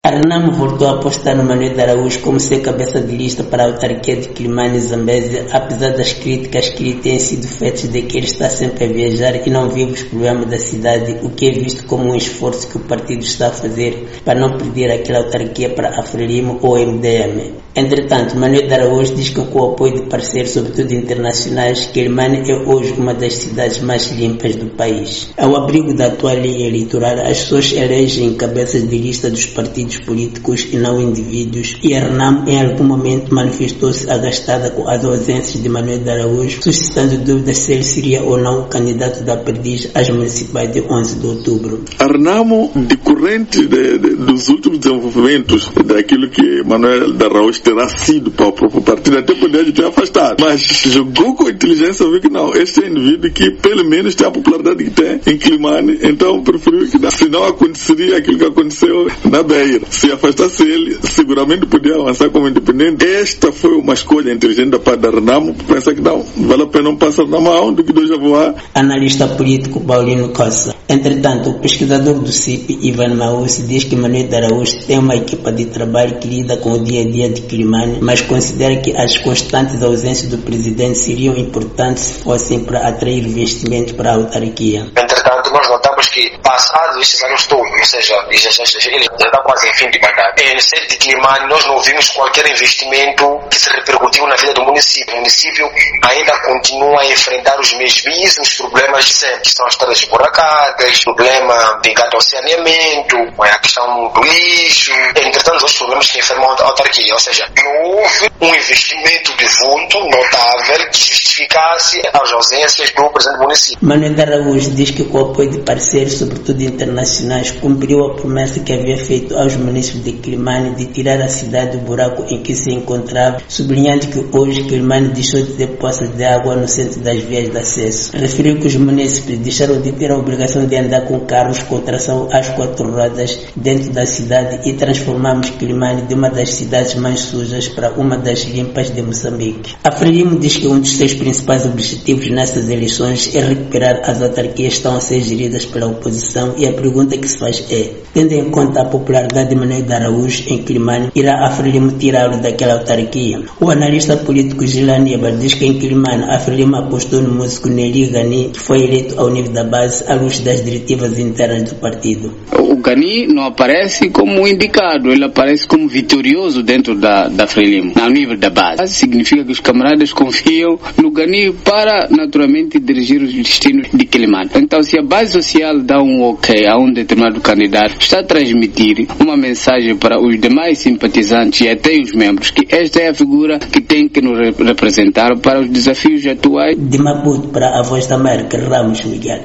A Renamo voltou a apostar no Manuel de Araújo como seu cabeça de lista para a autarquia de Quilimane e Zambésia, apesar das críticas que lhe têm sido feitas de que ele está sempre a viajar e não vive os problemas da cidade, o que é visto como um esforço que o partido está a fazer para não perder aquela autarquia para a Frelimo ou MDM. Entretanto, Manuel de Araújo diz que com o apoio de parceiros, sobretudo internacionais, Quilimane é hoje uma das cidades mais limpas do país. Ao abrigo da atual lei eleitoral, as pessoas elegem cabeças de lista dos partidos políticos e não indivíduos, e a Renamo em algum momento manifestou-se agastada com as ausências de Manuel de Araújo, suscitando dúvidas se ele seria ou não o candidato da Perdiz às municipais de 11 de outubro. A Renamo, decorrente dos últimos desenvolvimentos daquilo que Manuel de Araújo terá sido para o próprio partido, até poderia ter afastado, mas jogou com inteligência, viu que não, este é um indivíduo que pelo menos tem a popularidade que tem em Quilimane, então preferiu que não, senão aconteceria aquilo que aconteceu na Beira. Se afastasse ele, seguramente podia avançar como independente. Esta foi uma escolha inteligente da parte da Renamo, pensa que não, vale a pena não passar na mão do que dois a voar. Analista político Paulino Costa. Entretanto, o pesquisador do CIP, Ivan Maus, diz que Manuel de Araújo tem uma equipa de trabalho que lida com o dia a dia de Quilimane, mas considera que as constantes ausências do presidente seriam importantes se fossem para atrair investimento para a autarquia. Entretanto, nós notamos que, passados estes anos todos, ou seja, ele já está quase em fim de mandato, no centro de Quilimane nós não vimos qualquer investimento que se repercutiu na vida do município. O município ainda continua a enfrentar os mesmos problemas de sempre, que são as estradas esburacadas, problema ligado ao saneamento, a questão do lixo, entretanto os problemas que enfermam a autarquia, ou seja, não houve um investimento de vulto notável que justificasse as ausências do presidente do município. Manuel de Araújo diz que com o apoio de parceiros, sobretudo internacionais, cumpriu a promessa que havia feito aos municípios de Quilimane de tirar a cidade do buraco em que se encontrava, sublinhando que hoje Quilimane deixou de ter poças de água no centro das vias de acesso. Referiu que os municípios deixaram de ter a obrigação de andar com carros com tração às 4 rodas dentro da cidade e transformamos Quilimane de uma das cidades mais sujas para uma das limpas de Moçambique. A Frelimo diz que um dos seus principais objetivos nessas eleições é recuperar as autarquias que estão a ser geridas pela oposição, e a pergunta que se faz é: tendo em conta a popularidade de Manuel de Araújo em Quilimane, irá a Frelimo tirá-lo daquela autarquia? O analista político Gilani Eber diz que em Quilimane a Frelimo apostou no músico Nelly Gani, que foi eleito ao nível da base à luz das diretivas internas do partido. O Gani não aparece como indicado, ele aparece como vitorioso dentro da Frelimo, ao nível da base. Significa que os camaradas confiam no Gani para, naturalmente, dirigir os destinos de Quilimane. Então, se a base social dá um ok a um determinado candidato, está a transmitir uma mensagem para os demais simpatizantes e até os membros que esta é a figura que tem que nos representar para os desafios atuais. De Maputo para a Voz da América, Ramos Miguel.